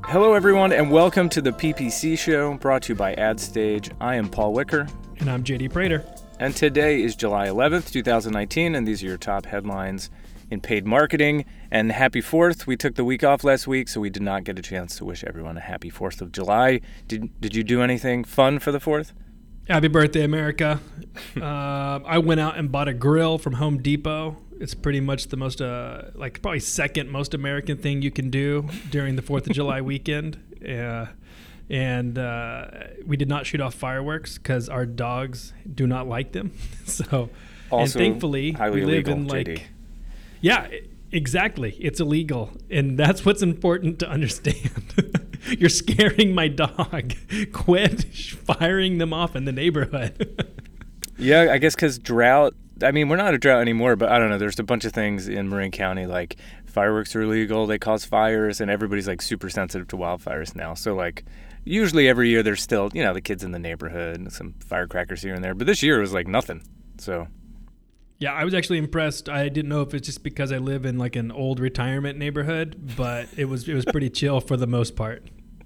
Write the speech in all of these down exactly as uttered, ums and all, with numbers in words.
Hello, everyone, and welcome to the P P C Show, brought to you by AdStage. I am Paul Wicker. And I'm J D Prater. And today is July eleventh, twenty nineteen, and these are your top headlines in paid marketing. And happy fourth. We took the week off last week, so we did not get a chance to wish everyone a happy fourth of July. Did, did you do anything fun for the fourth? Happy birthday, America. uh, I went out and bought a grill from Home Depot. It's pretty much the most, uh, like probably second most American thing you can do during the fourth of July weekend. Uh, and uh, we did not shoot off fireworks because our dogs do not like them. so, also, and thankfully, highly we live illegal, in like, J D. yeah, exactly. It's illegal. And that's what's important to understand. You're scaring my dog. Quit firing them off in the neighborhood. Yeah, I guess because drought. I mean, we're not a drought anymore, but I don't know. There's a bunch of things in Marin County, like fireworks are illegal, they cause fires, and everybody's like super sensitive to wildfires now. So like usually every year there's still, you know, the kids in the neighborhood and some firecrackers here and there. But this year it was like nothing. So yeah, I was actually impressed. I didn't know if it's just because I live in like an old retirement neighborhood, but it was it was pretty chill for the most part.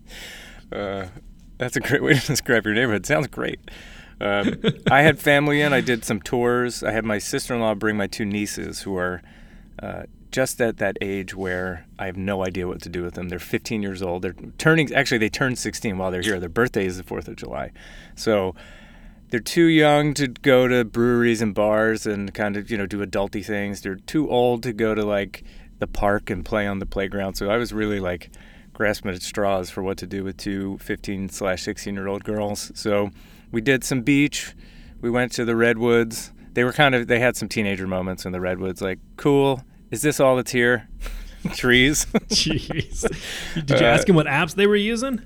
Uh, that's a great way to describe your neighborhood. Sounds great. Um, I had family in. I did some tours. I had my sister-in-law bring my two nieces who are uh, just at that age where I have no idea what to do with them. They're fifteen years old. They're turning, actually they turned sixteen while they're here. Their birthday is the fourth of July. So they're too young to go to breweries and bars and kind of, you know, do adulty things. They're too old to go to like the park and play on the playground. So I was really like grasping at straws for what to do with two fifteen slash sixteen year old girls. So we did some beach. We went to the Redwoods. They were kind of, they had some teenager moments in the Redwoods, like, cool, is this all that's here? Trees. Jeez. Did you uh, ask them what apps they were using?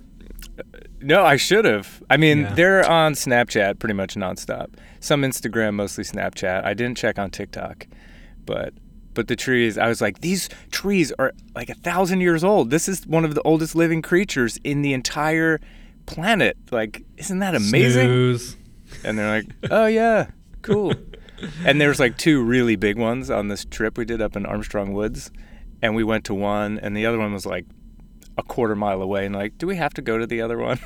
No, I should have. I mean, yeah. They're on Snapchat pretty much nonstop. Some Instagram, mostly Snapchat. I didn't check on TikTok, but but the trees, I was like, these trees are like a thousand years old. This is one of the oldest living creatures in the entire planet. Like, isn't that amazing? Snooze. And they're like, oh yeah, cool. And there's like two really big ones on this trip we did up in Armstrong Woods, and we went to one, and the other one was like a quarter mile away, and like, do we have to go to the other one?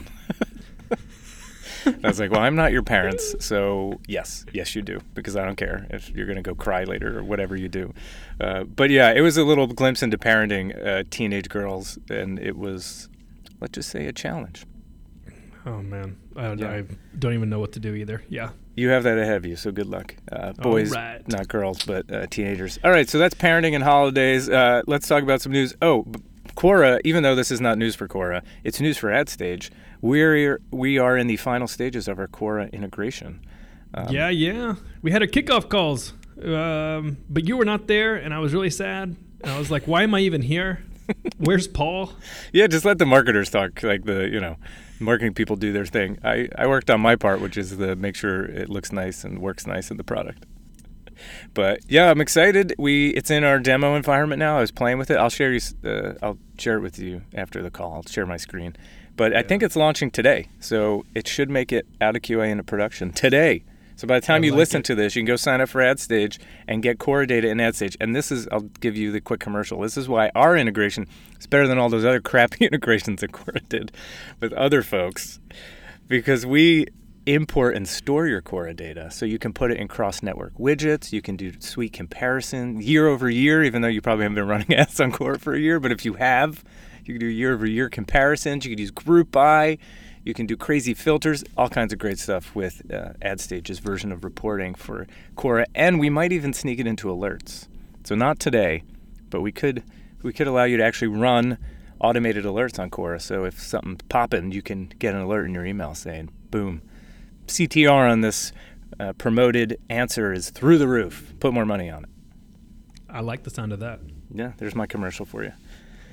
I was like, well, I'm not your parents, so yes, yes you do, because I don't care if you're going to go cry later or whatever you do. Uh, but yeah, it was a little glimpse into parenting uh, teenage girls, and it was, let's just say, a challenge. Oh, man. I, Yeah. I don't even know what to do either. Yeah. You have that ahead of you, so good luck. Uh, boys, right. not girls, but uh, teenagers. All right, so that's parenting and holidays. Uh, let's talk about some news. Oh, b- Quora, even though this is not news for Quora, it's news for AdStage. We're, we are in the final stages of our Quora integration. Um, yeah, yeah. We had our kickoff calls, um, but you were not there, and I was really sad. And I was like, why am I even here? Where's Paul? Yeah, just let the marketers talk, like the, you know, marketing people do their thing. I, I worked on my part, which is to make sure it looks nice and works nice in the product. But yeah, I'm excited. We it's in our demo environment now. I was playing with it. I'll share you. Uh, I'll share it with you after the call. I'll share my screen. But yeah. I think it's launching today, so it should make it out of Q A into production today. So by the time I you like listen it. to this, you can go sign up for AdStage and get Quora data in AdStage. And this is, I'll give you the quick commercial. This is why our integration is better than all those other crappy integrations that Quora did with other folks, because we import and store your Quora data, so you can put it in cross-network widgets. You can do sweet comparison year over year, even though you probably haven't been running ads on Quora for a year. But if you have, you can do year over year comparisons. You can use group by. You can do crazy filters, all kinds of great stuff with uh, AdStage's version of reporting for Quora, and we might even sneak it into alerts. So not today, but we could we could allow you to actually run automated alerts on Quora. So if something's popping, you can get an alert in your email saying, boom, C T R on this uh, promoted answer is through the roof. Put more money on it. I like the sound of that. Yeah, there's my commercial for you.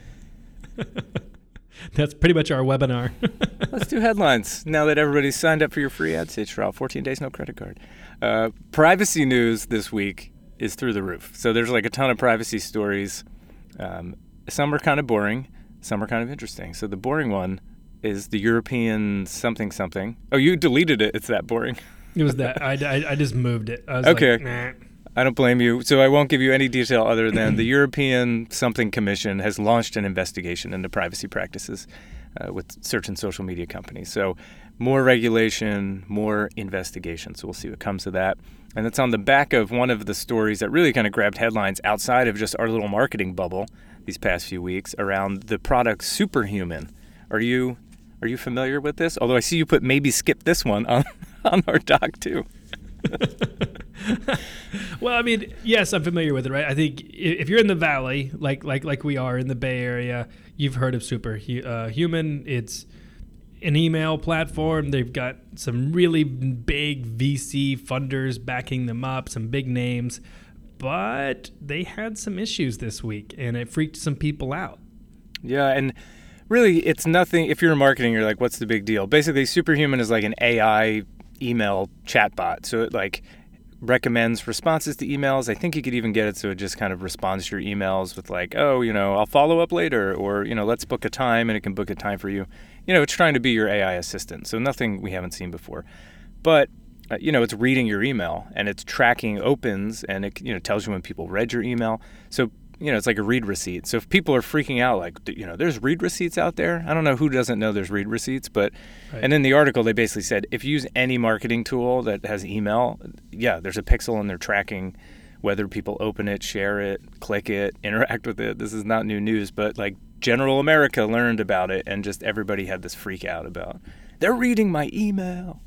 That's pretty much our webinar. Let's do headlines now that everybody's signed up for your free AdStage trial. fourteen days, no credit card. Uh, privacy news this week is through the roof. So there's like a ton of privacy stories. Um, some are kind of boring. Some are kind of interesting. So the boring one is the European something something. Oh, you deleted it. It's that boring. It was that. I, I, I just moved it. I was okay. Like, nah. I don't blame you. So I won't give you any detail other than the European Something Commission has launched an investigation into privacy practices uh, with search and social media companies. So more regulation, more investigation. So we'll see what comes of that. And it's on the back of one of the stories that really kind of grabbed headlines outside of just our little marketing bubble these past few weeks around the product Superhuman. Are you are you familiar with this? Although I see you put maybe skip this one on, on our doc too. Well, I mean, yes, I'm familiar with it, right? I think if you're in the Valley, like like like we are in the Bay Area, you've heard of Superhuman. It's an email platform. They've got some really big V C funders backing them up, some big names, but they had some issues this week, and it freaked some people out. Yeah, and really, it's nothing. If you're in marketing, you're like, what's the big deal? Basically, Superhuman is like an A I email chatbot. So it like recommends responses to emails. I think you could even get it so it just kind of responds to your emails with like, oh, you know, I'll follow up later, or, you know, let's book a time, and it can book a time for you. You know, it's trying to be your A I assistant. So nothing we haven't seen before. But, uh, you know, it's reading your email, and it's tracking opens, and it, you know, tells you when people read your email. So, you know, it's like a read receipt. So if people are freaking out, like, you know, there's read receipts out there. I don't know who doesn't know there's read receipts, but, right. And in the article, they basically said, if you use any marketing tool that has email, yeah, there's a pixel and they're tracking whether people open it, share it, click it, interact with it. This is not new news, but like general America learned about it, and just everybody had this freak out about, they're reading my email.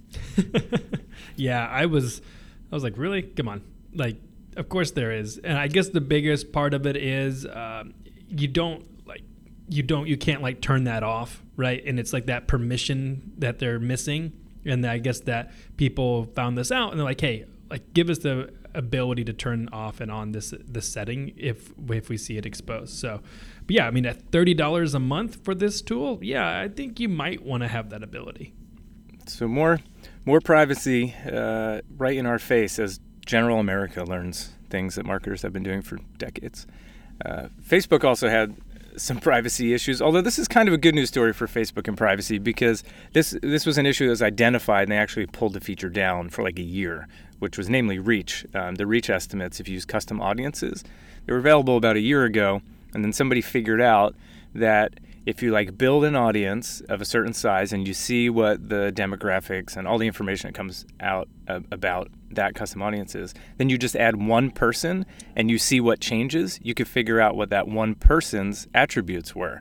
Yeah, I was, I was like, really? Come on. Like, of course there is. And I guess the biggest part of it is um, you don't like you don't you can't like turn that off, right? And it's like that permission that they're missing. And I guess that people found this out, and they're like, hey, like give us the ability to turn off and on this this setting if if we see it exposed. So, but yeah, I mean, at thirty dollars a month for this tool, yeah, I think you might want to have that ability. So more more privacy uh, right in our face as general America learns things that marketers have been doing for decades. Uh, Facebook also had some privacy issues, although this is kind of a good news story for Facebook and privacy, because this this was an issue that was identified, and they actually pulled the feature down for like a year, which was namely reach. Um, the reach estimates, if you use custom audiences, they were available about a year ago, and then somebody figured out that if you like build an audience of a certain size and you see what the demographics and all the information that comes out uh, about that custom audience is, then you just add one person and you see what changes. You could figure out what that one person's attributes were.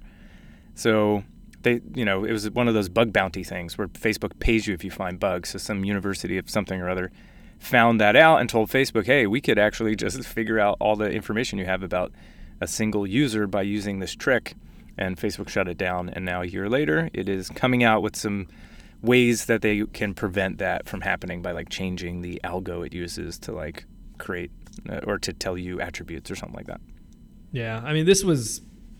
So they, you know, it was one of those bug bounty things where Facebook pays you if you find bugs. So some university of something or other found that out and told Facebook, hey, we could actually just figure out all the information you have about a single user by using this trick. And Facebook shut it down, and now a year later, it is coming out with some ways that they can prevent that from happening by like changing the algo it uses to like create uh, or to tell you attributes or something like that. Yeah, I mean, this was,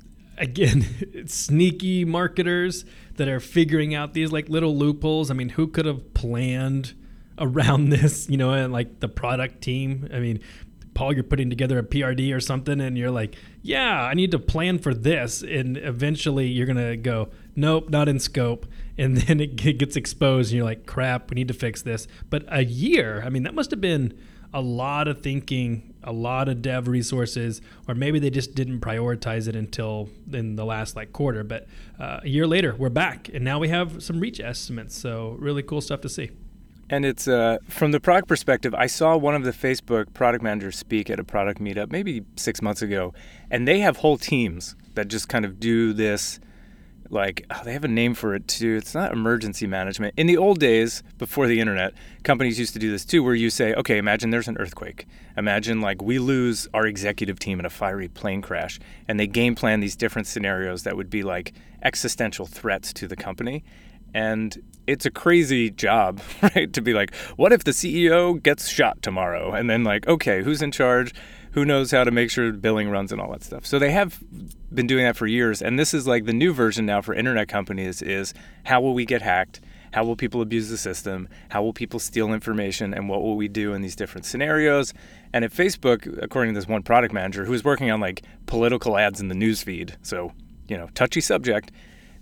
again, sneaky marketers that are figuring out these like little loopholes. I mean, who could have planned around this, you know, and like the product team? I mean, Paul, you're putting together a P R D or something, and you're like, yeah, I need to plan for this. And eventually you're going to go, nope, not in scope. And then it gets exposed, and you're like, crap, we need to fix this. But a year, I mean, that must have been a lot of thinking, a lot of dev resources, or maybe they just didn't prioritize it until in the last like quarter. But uh, a year later, we're back, and now we have some reach estimates. So really cool stuff to see. And it's uh, from the product perspective, I saw one of the Facebook product managers speak at a product meetup maybe six months ago, and they have whole teams that just kind of do this, like, oh, they have a name for it too. It's not emergency management. In the old days, before the internet, companies used to do this too, where you say, okay, imagine there's an earthquake. Imagine like we lose our executive team in a fiery plane crash, and they game plan these different scenarios that would be like existential threats to the company. And it's a crazy job, right? To be like, what if the C E O gets shot tomorrow? And then like, okay, who's in charge? Who knows how to make sure billing runs and all that stuff? So they have been doing that for years. And this is like the new version now for internet companies is how will we get hacked? How will people abuse the system? How will people steal information? And what will we do in these different scenarios? And at Facebook, according to this one product manager who was working on like political ads in the newsfeed, so, you know, touchy subject,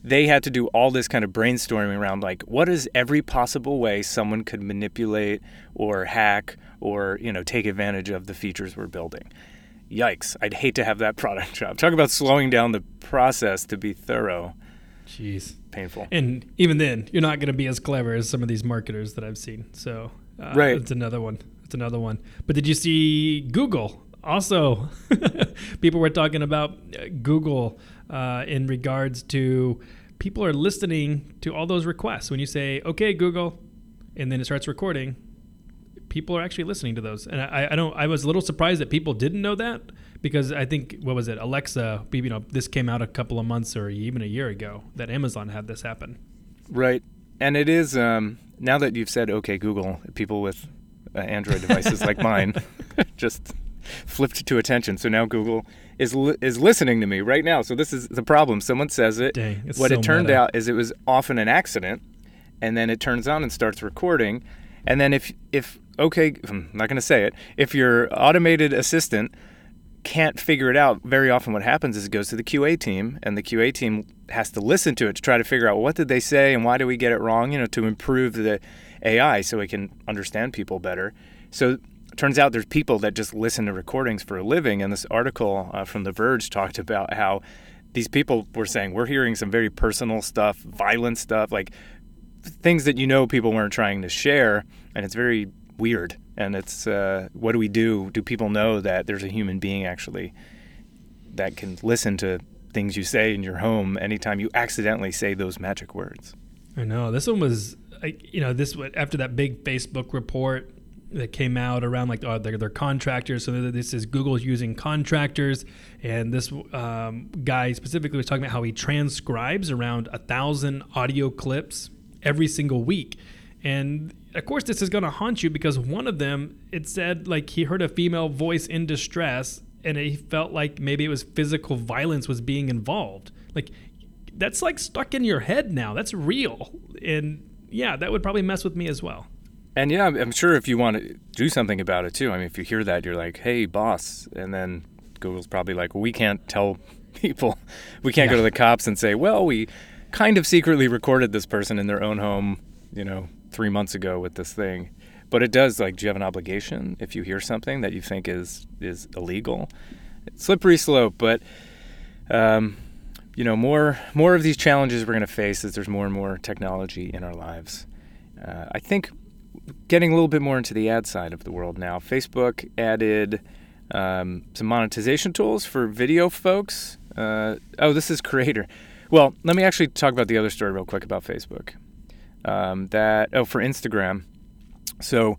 they had to do all this kind of brainstorming around, like, what is every possible way someone could manipulate or hack or, you know, take advantage of the features we're building. Yikes. I'd hate to have that product job. Talk about slowing down the process to be thorough. Jeez. Painful. And even then, you're not going to be as clever as some of these marketers that I've seen. So uh, right. It's another one. It's another one. But did you see Google? Also, people were talking about Google uh, in regards to people are listening to all those requests. When you say, okay, Google, and then it starts recording, people are actually listening to those. And I, I don't. I was a little surprised that people didn't know that, because I think, what was it, Alexa, you know, this came out a couple of months or even a year ago that Amazon had this happen. Right. And it is, um, now that you've said, okay, Google, people with uh, Android devices like mine just flipped to attention. So now Google is li- is listening to me right now. So this is the problem. Someone says it. Dang, it's what so it turned meta. out is it was often an accident, and then it turns on and starts recording. And then if, if okay, I'm not going to say it, if your automated assistant can't figure it out, very often what happens is it goes to the Q A team, and the Q A team has to listen to it to try to figure out what did they say and why did we get it wrong, you know, to improve the A I so it can understand people better. So it turns out there's people that just listen to recordings for a living, and this article uh, from The Verge talked about how these people were saying, we're hearing some very personal stuff, violent stuff, like things that, you know, people weren't trying to share, and it's very weird. And it's, uh, what do we do? Do people know that there's a human being actually that can listen to things you say in your home anytime you accidentally say those magic words? I know. This one was, like, you know, this after that big Facebook report that came out around, like, oh, they're, they're contractors. So this is Google's using contractors. And this um, guy specifically was talking about how he transcribes around a thousand audio clips every single week. And of course, this is going to haunt you, because one of them, it said, like, he heard a female voice in distress, and he felt like maybe it was physical violence was being involved. Like, that's like stuck in your head now. That's real. And yeah, that would probably mess with me as well. And yeah, I'm sure if you want to do something about it too, I mean, if you hear that, you're like, hey, boss. And then Google's probably like, well, we can't tell people. We can't Yeah. go to the cops and say, well, we kind of secretly recorded this person in their own home, you know, three months ago with this thing. But it does, like, do you have an obligation if you hear something that you think is is illegal? It's slippery slope, but um, you know, more more of these challenges we're going to face as there's more and more technology in our lives. Uh, I think getting a little bit more into the ad side of the world now. Facebook added um, some monetization tools for video folks. Uh, oh, this is Creator. Well, let me actually talk about the other story real quick about Facebook. Um, that oh, for Instagram. So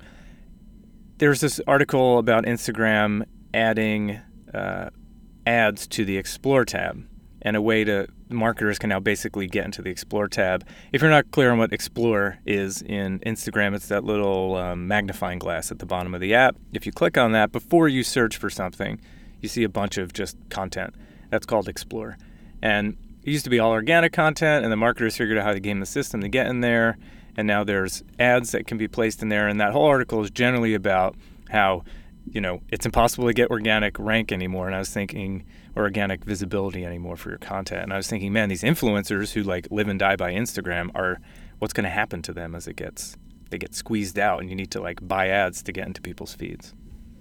there's this article about Instagram adding uh, ads to the Explore tab, and a way to marketers can now basically get into the Explore tab. If you're not clear on what Explore is in Instagram, it's that little um, magnifying glass at the bottom of the app. If you click on that, before you search for something, you see a bunch of just content. That's called Explore. And it used to be all organic content, and the marketers figured out how to game the system to get in there. And now there's ads that can be placed in there. And that whole article is generally about how, you know, it's impossible to get organic rank anymore. And I was thinking, or organic visibility anymore for your content. And I was thinking, man, these influencers who like live and die by Instagram are, what's going to happen to them as it gets, they get squeezed out, and you need to like buy ads to get into people's feeds.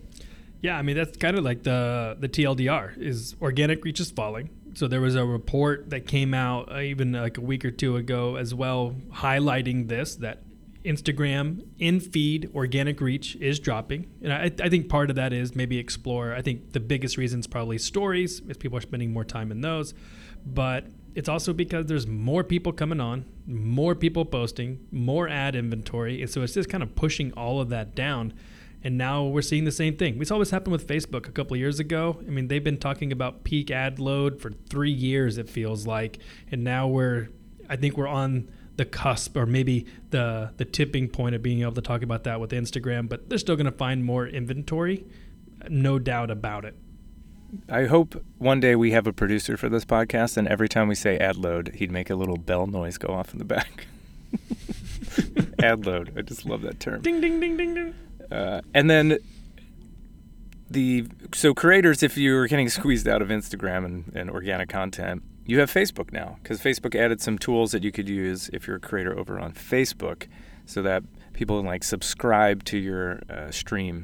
Yeah, I mean, that's kind of like the the T L D R, is organic reach is falling. So there was a report that came out uh, even like a week or two ago as well, highlighting this, that Instagram in-feed organic reach is dropping. And I, I think part of that is maybe Explore. I think the biggest reason is probably stories, as people are spending more time in those. But it's also because there's more people coming on, more people posting, more ad inventory. And so it's just kind of pushing all of that down. And now we're seeing the same thing. We saw this happen with Facebook a couple of years ago. I mean, they've been talking about peak ad load for three years, it feels like. And now we're, I think we're on the cusp, or maybe the the tipping point of being able to talk about that with Instagram. But they're still going to find more inventory, no doubt about it. I hope one day we have a producer for this podcast, and every time we say ad load, he'd make a little bell noise go off in the back. Ad load. I just love that term. Ding, ding, ding, ding, ding. Uh, and then the so creators, if you're getting squeezed out of Instagram and, and organic content, you have Facebook now, because Facebook added some tools that you could use if you're a creator over on Facebook, so that people can like subscribe to your uh, stream,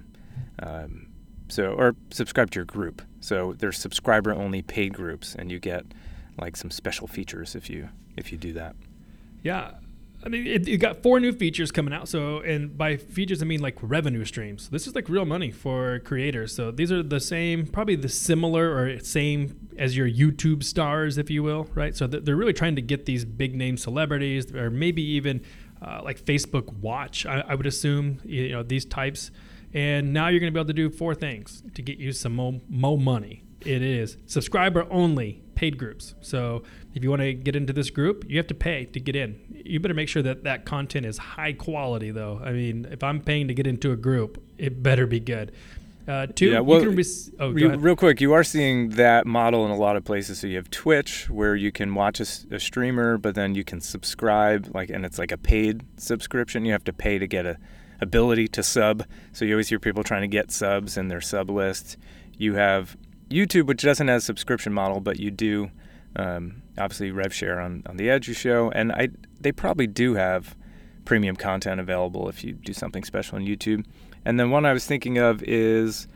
um, so or subscribe to your group. So there's subscriber-only paid groups, and you get like some special features if you if you do that. Yeah. I mean, it, it got four new features coming out. So, and by features, I mean like revenue streams. This is like real money for creators. So these are the same, probably the similar or same as your YouTube stars, if you will, right? So they're really trying to get these big name celebrities, or maybe even uh, like Facebook Watch, I, I would assume, you know, these types. And now you're going to be able to do four things to get you some mo, mo money. It is subscriber only paid groups. So if you want to get into this group, you have to pay to get in. You better make sure that that content is high quality, though. I mean, if I'm paying to get into a group, it better be good. Uh, two, yeah, well, you can rec- oh, go you, ahead. real quick, you are seeing that model in a lot of places. So you have Twitch, where you can watch a, a streamer, but then you can subscribe, like, and it's like a paid subscription. You have to pay to get a ability to sub. So you always hear people trying to get subs in their sub list. You have YouTube, which doesn't have a subscription model, but you do um, obviously rev share on, on the Edu show, and I they probably do have premium content available if you do something special on YouTube. And then one I was thinking of is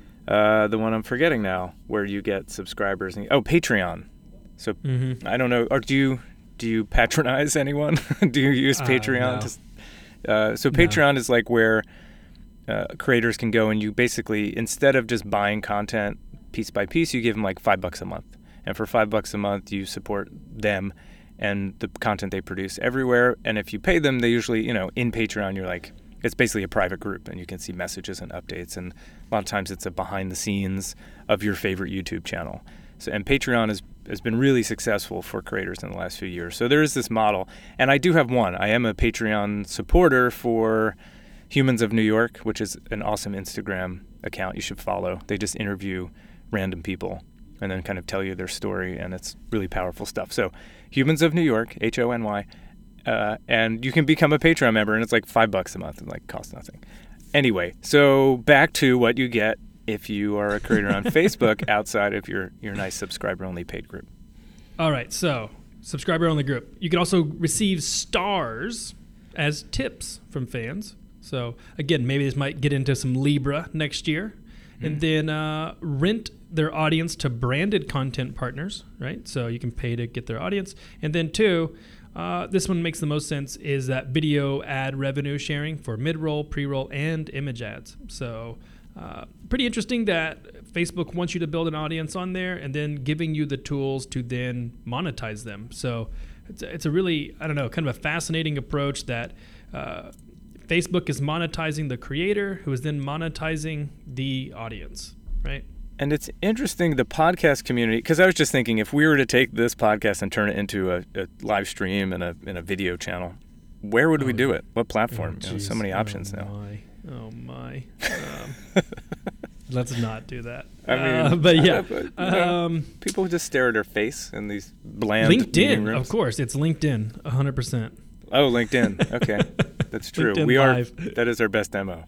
uh, the one I'm forgetting now, where you get subscribers. And, oh, Patreon. So mm-hmm. I don't know, or do you do you patronize anyone? Do you use Patreon? Uh, no. to, uh, so Patreon no. is like where uh, creators can go, and you basically, instead of just buying content piece by piece, you give them like five bucks a month. And for five bucks a month, you support them and the content they produce everywhere. And if you pay them, they usually, you know, in Patreon, you're like, it's basically a private group, and you can see messages and updates. And a lot of times it's a behind the scenes of your favorite YouTube channel. So, and Patreon has, has been really successful for creators in the last few years. So there is this model. And I do have one. I am a Patreon supporter for Humans of New York, which is an awesome Instagram account you should follow. They just interview random people and then kind of tell you their story, and it's really powerful stuff. So Humans of New York, H O N Y, uh, and you can become a Patreon member, and it's like five bucks a month. It like costs nothing. Anyway, so back to what you get if you are a creator on Facebook outside of your, your nice subscriber-only paid group. All right, so subscriber-only group. You can also receive stars as tips from fans. So again, maybe this might get into some Libra next year. Mm-hmm. And then uh, rent their audience to branded content partners, right? So you can pay to get their audience. And then two, uh, this one makes the most sense, is that video ad revenue sharing for mid-roll, pre-roll, and image ads. So uh, pretty interesting that Facebook wants you to build an audience on there and then giving you the tools to then monetize them. So it's a, it's a really, I don't know, kind of a fascinating approach that uh, Facebook is monetizing the creator, who is then monetizing the audience, right? And it's interesting, the podcast community, because I was just thinking, if we were to take this podcast and turn it into a, a live stream and a, and a video channel, where would oh, we do it? What platform? Oh, you know, so many options oh, now. My. Oh, my. Um, let's not do that. I mean, uh, but yeah. But, you know, um, people just stare at our face in these bland meeting LinkedIn, rooms. of course. It's LinkedIn, one hundred percent. Oh, LinkedIn. Okay. That's true. LinkedIn we Live. are. That is our best demo.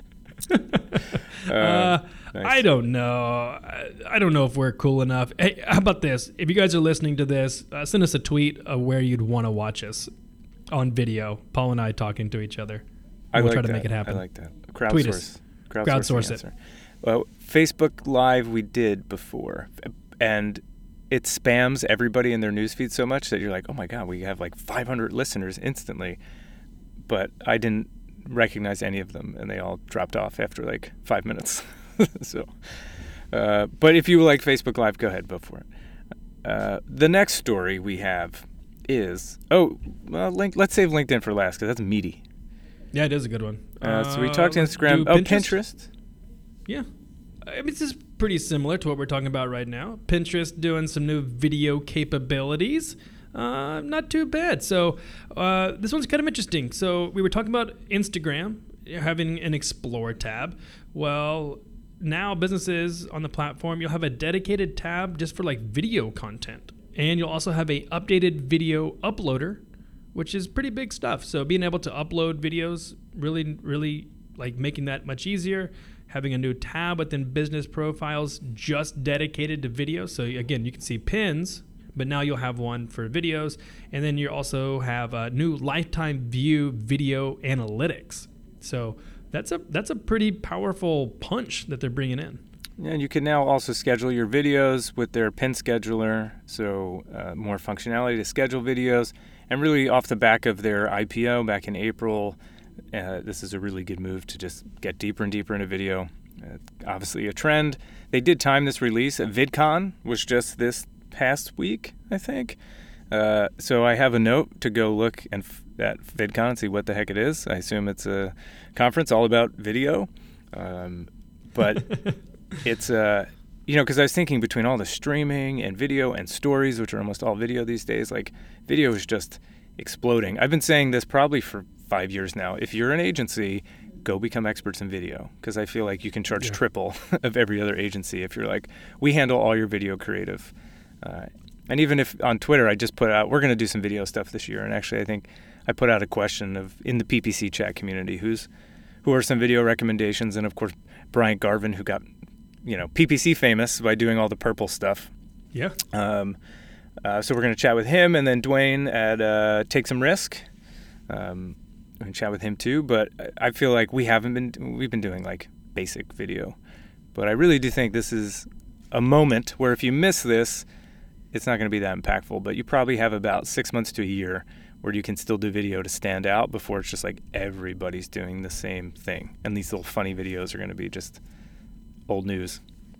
uh, uh, nice. I don't know. I, I don't know if we're cool enough. Hey, how about this? If you guys are listening to this, uh, send us a tweet of where you'd want to watch us on video. Paul and I talking to each other. I we'll like try to that. make it happen. I like that. Crowdsource. Tweet us. Crowdsource, Crowdsource it. Answer. Well, Facebook Live we did before, and it spams everybody in their newsfeed so much that you're like, oh my God, we have like five hundred listeners instantly. But I didn't recognize any of them, and they all dropped off after like five minutes. so, uh, but if you like Facebook Live, go ahead, go for it. Uh, the next story we have is, oh, well, link, let's save LinkedIn for last because that's meaty. Yeah, it is a good one. Uh, so we talked uh, Instagram. Oh, Pinterest? Pinterest? Yeah. I mean, this is pretty similar to what we're talking about right now. Pinterest doing some new video capabilities. Uh, not too bad. So uh, this one's kind of interesting. So we were talking about Instagram having an Explore tab. Well, now businesses on the platform, you'll have a dedicated tab just for like video content. And you'll also have a updated video uploader, which is pretty big stuff. So being able to upload videos, really, really like making that much easier. having a new tab within business profiles just dedicated to video. So again, you can see pins, but now you'll have one for videos. And then you also have a new lifetime view video analytics. So that's a that's a pretty powerful punch that they're bringing in. And you can now also schedule your videos with their pin scheduler, so uh, more functionality to schedule videos. And really off the back of their I P O back in April, uh, this is a really good move to just get deeper and deeper into video. Uh, obviously a trend. They did time this release. VidCon was just this past week, I think. Uh, so I have a note to go look and f- at VidCon and see what the heck it is. I assume it's a conference all about video. Um, but... It's, uh, you know, because I was thinking between all the streaming and video and stories, which are almost all video these days, like video is just exploding. I've been saying this probably for five years now. If you're an agency, go become experts in video, because I feel like you can charge yeah. triple of every other agency if you're like, we handle all your video creative. Uh, and even if on Twitter I just put out, we're going to do some video stuff this year. And actually I think I put out a question of in the P P C chat community, who's who are some video recommendations. And of course, Bryant Garvin, who got you know, P P C famous by doing all the purple stuff. Yeah. Um, uh, so we're going to chat with him, and then Dwayne at uh, Take Some Risk. Um, we can chat with him too, but I feel like we haven't been, we've been doing like basic video. But I really do think this is a moment where if you miss this, it's not going to be that impactful, but you probably have about six months to a year where you can still do video to stand out before it's just like everybody's doing the same thing. And these little funny videos are going to be just old news.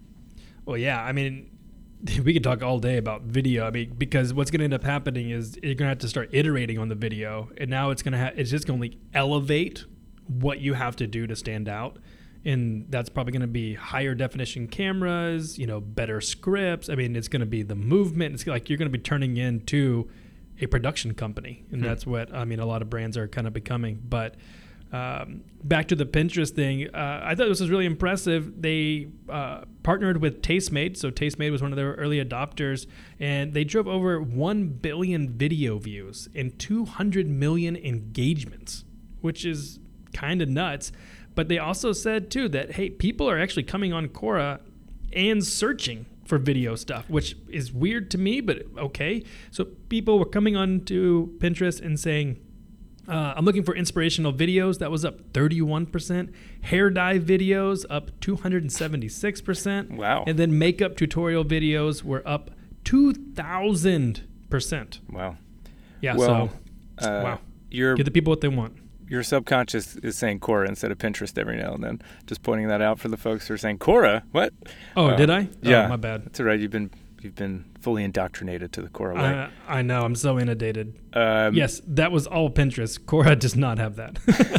Well, yeah, I mean, we could talk all day about video. I mean, because what's going to end up happening is you're going to have to start iterating on the video, and now it's going to ha- it's just going to elevate what you have to do to stand out, and that's probably going to be higher definition cameras, you know, better scripts. I mean, it's going to be the movement. It's like you're going to be turning into a production company, and hmm. that's what I mean. A lot of brands are kind of becoming, but. Um, back to the Pinterest thing, uh, I thought this was really impressive. They uh, partnered with Tastemade. So Tastemade was one of their early adopters, and they drove over one billion video views and two hundred million engagements, which is kind of nuts. But they also said, too, that, hey, people are actually coming on Quora and searching for video stuff, which is weird to me, but okay. So people were coming onto Pinterest and saying, Uh, I'm looking for inspirational videos. That was up thirty-one percent. Hair dye videos up two hundred seventy-six percent. Wow. And then makeup tutorial videos were up two thousand percent. Wow. Yeah, well, so, uh, wow. Your, Give the people what they want. Your subconscious is saying Quora instead of Pinterest every now and then. Just pointing that out for the folks who are saying, Quora? What? Oh, uh, did I? Yeah. Oh, my bad. That's all right. You've been... You've been fully indoctrinated to the Quora way. Uh, I know. I'm so inundated. Um, yes, that was all Pinterest. Quora does not have that.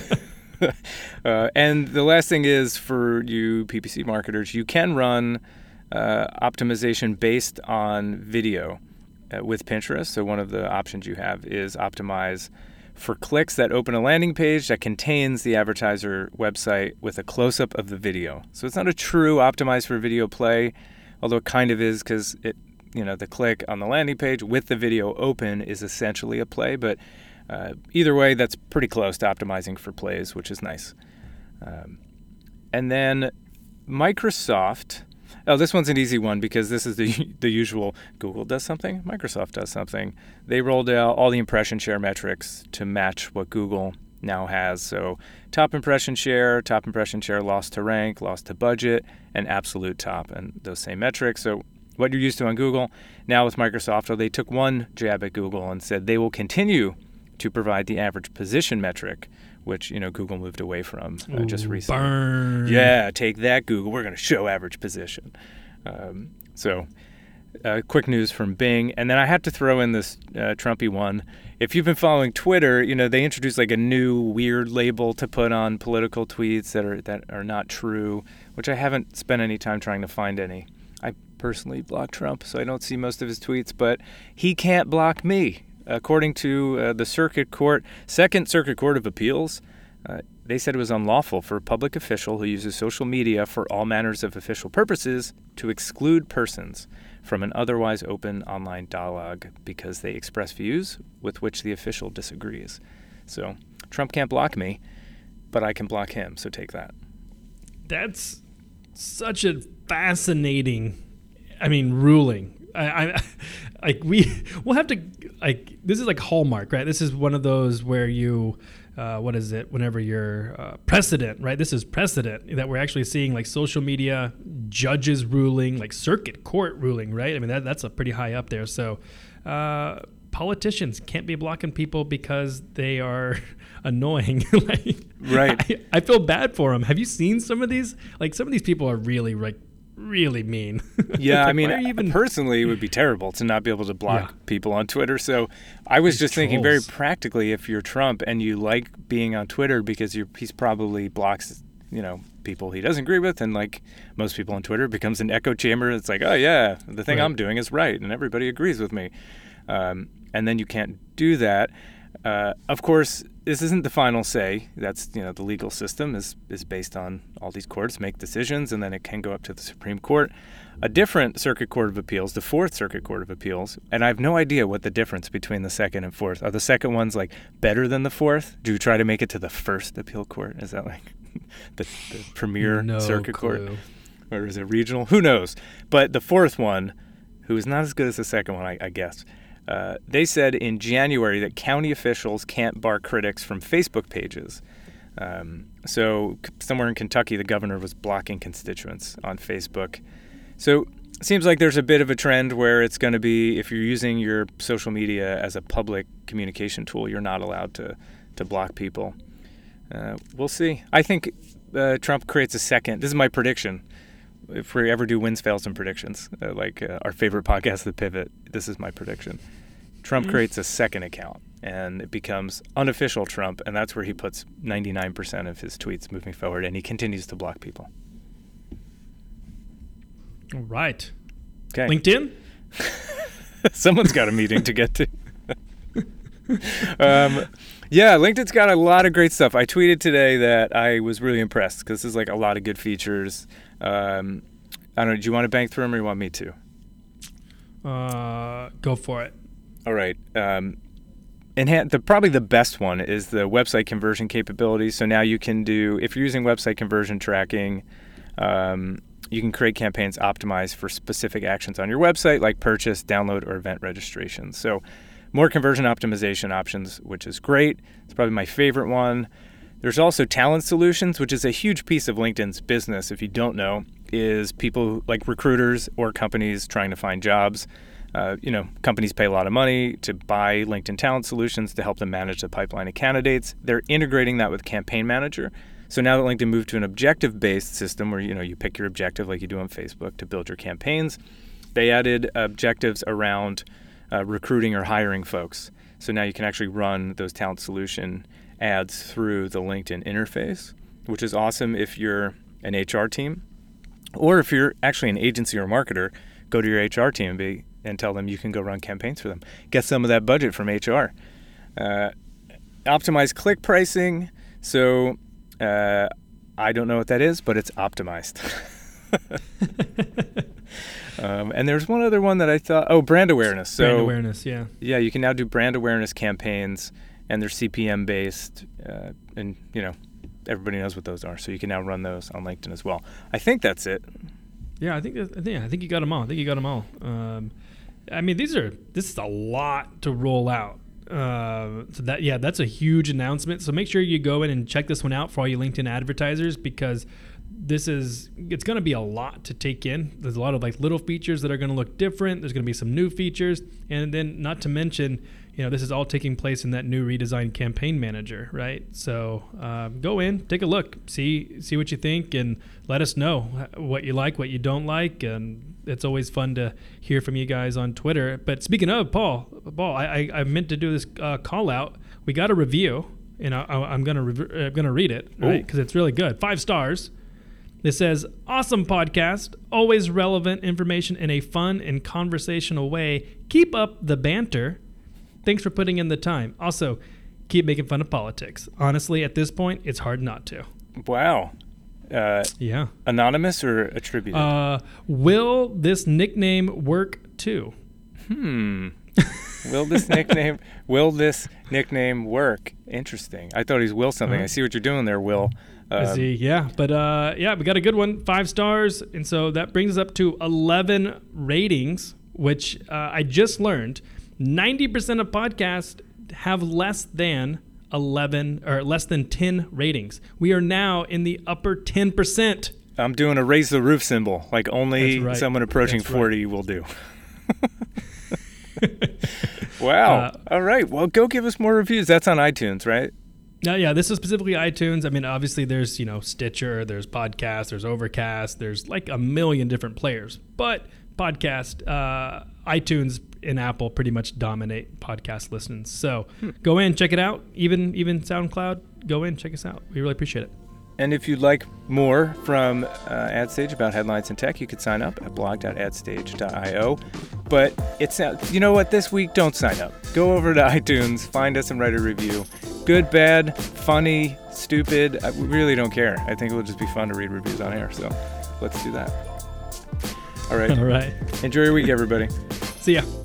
uh, and the last thing is for you P P C marketers, you can run uh, optimization based on video uh, with Pinterest. So one of the options you have is optimize for clicks that open a landing page that contains the advertiser website with a close-up of the video. So it's not a true optimize for video play, although it kind of is, because it, you know, the click on the landing page with the video open is essentially a play. But uh, either way, that's pretty close to optimizing for plays, which is nice. Um, and then Microsoft. Oh, this one's an easy one because this is the the usual. Google does something, Microsoft does something. They rolled out all the impression share metrics to match what Google now has. So top impression share, top impression share lost to rank, lost to budget, and absolute top, and those same metrics. So what you're used to on Google, now with Microsoft, well, they took one jab at Google and said they will continue to provide the average position metric, which, you know, Google moved away from uh, Ooh, just recently. Burn. Yeah, take that, Google. We're going to show average position. Um, so uh, quick news from Bing. And then I have to throw in this uh, Trumpy one. If you've been following Twitter, you know, they introduced like a new weird label to put on political tweets that are that are not true, which I haven't spent any time trying to find any. I personally block Trump, so I don't see most of his tweets, but he can't block me. According to uh, the Circuit Court, Second Circuit Court of Appeals, uh, they said it was unlawful for a public official who uses social media for all manners of official purposes to exclude persons from an otherwise open online dialogue because they express views with which the official disagrees. So Trump can't block me, but I can block him, so take that. That's such a fascinating, I mean, ruling. I, I like we we'll have to like this is like Hallmark, right? This is one of those where you. Uh, what is it? Whenever you're uh, precedent, right? This is precedent that we're actually seeing, like social media judges ruling, like circuit court ruling, right? I mean, that that's a pretty high up there. So uh, politicians can't be blocking people because they are annoying. Like, right. I, I feel bad for them. Have you seen some of these? Like some of these people are really like really mean. Yeah, like, I mean, even... personally, it would be terrible to not be able to block yeah. people on Twitter. So I was These just trolls. thinking very practically, if you're Trump and you like being on Twitter because you're, he's probably blocks, you know, people he doesn't agree with. And like most people on Twitter, it becomes an echo chamber. It's like, oh, yeah, the thing right. I'm doing is right. And everybody agrees with me. Um, and then you can't do that. Uh, of course, this isn't the final say. That's, you know, the legal system is, is based on all these courts make decisions, and then it can go up to the Supreme Court. A different Circuit Court of Appeals, the Fourth Circuit Court of Appeals, and I have no idea what the difference between the second and fourth. Are the second ones like better than the fourth? Do you try to make it to the first appeal court? Is that like the, the premier no circuit clue. court? Or is it regional? Who knows? But the fourth one, who is not as good as the second one, I, I guess, Uh, they said in January that county officials can't bar critics from Facebook pages. Um, so c- somewhere in Kentucky, the governor was blocking constituents on Facebook. So it seems like there's a bit of a trend where it's going to be, if you're using your social media as a public communication tool, you're not allowed to, to block people. Uh, we'll see. I think uh, Trump creates a second. This is my prediction. If we ever do wins, fails, and predictions, uh, like uh, our favorite podcast, The Pivot, this is my prediction. Trump mm-hmm. creates a second account, and it becomes unofficial Trump, and that's where he puts ninety-nine percent of his tweets moving forward, and he continues to block people. All right. Okay. LinkedIn? Someone's got a meeting to get to. um, yeah, LinkedIn's got a lot of great stuff. I tweeted today that I was really impressed because there's like a lot of good features. Um, I don't know. Do you want to bank through them or you want me to? Uh, go for it. All right. Um, enhan- the probably the best one is the website conversion capabilities. So now you can do, if you're using website conversion tracking, um, you can create campaigns optimized for specific actions on your website, like purchase, download, or event registration. So more conversion optimization options, which is great. It's probably my favorite one. There's also talent solutions, which is a huge piece of LinkedIn's business. If you don't know, is people like recruiters or companies trying to find jobs. Uh, you know, companies pay a lot of money to buy LinkedIn talent solutions to help them manage the pipeline of candidates. They're integrating that with Campaign Manager. So now that LinkedIn moved to an objective-based system where, you know, you pick your objective like you do on Facebook to build your campaigns, they added objectives around uh, recruiting or hiring folks. So now you can actually run those talent solution ads through the LinkedIn interface, which is awesome if you're an H R team, or if you're actually an agency or marketer, go to your H R team and, be, and tell them you can go run campaigns for them. Get some of that budget from H R. Uh, optimize click pricing. So uh, I don't know what that is, but it's optimized. um, and there's one other one that I thought, oh, brand awareness. So, brand awareness, yeah. Yeah, you can now do brand awareness campaigns, and they're C P M based, uh, and, you know, everybody knows what those are. So you can now run those on LinkedIn as well. I think that's it. Yeah, I think I think, I think you got them all. I think you got them all. Um, I mean, these are this is a lot to roll out. Uh, so that yeah, that's a huge announcement. So make sure you go in and check this one out for all you LinkedIn advertisers, because this is it's going to be a lot to take in. There's a lot of like little features that are going to look different. There's going to be some new features, and then not to mention, you know, this is all taking place in that new redesigned Campaign Manager, right? So um, go in, take a look, see see what you think, and let us know what you like, what you don't like. And it's always fun to hear from you guys on Twitter. But speaking of, Paul, Paul, I, I, I meant to do this uh, call out. We got a review, and I, I'm gonna re- I'm gonna read it, right? Because it's really good. Five stars. It says, awesome podcast, always relevant information in a fun and conversational way. Keep up the banter. Thanks for putting in the time. Also, keep making fun of politics. Honestly, at this point, it's hard not to. Wow. Uh, yeah. Anonymous or attributed? Uh, will this nickname work too? Hmm. Will this nickname will this nickname work? Interesting. I thought he's Will something. Uh-huh. I see what you're doing there, Will. I Um, see. Yeah, but uh, yeah, we got a good one, five stars, and so that brings us up to eleven ratings, which uh, I just learned ninety percent of podcasts have less than eleven or less than ten ratings. We are now in the upper ten percent. I'm doing a raise the roof symbol, like only That's right. someone approaching That's right. forty will do. Wow. Uh, All right. Well, go give us more reviews. That's on iTunes, right? No, yeah, this is specifically iTunes. I mean, obviously there's, you know, Stitcher, there's Podcast, there's Overcast, there's like a million different players. But podcast, uh, iTunes and Apple pretty much dominate podcast listens. So Hmm. go in, check it out. Even even SoundCloud, go in, check us out. We really appreciate it. And if you'd like more from uh, AdStage about headlines and tech, you could sign up at blog dot adstage dot io. But it's uh, you know what? This week, don't sign up. Go over to iTunes, find us, and write a review. Good, bad, funny, stupid. I, we really don't care. I think it will just be fun to read reviews on air. So let's do that. All right. All right. Enjoy your week, everybody. See ya.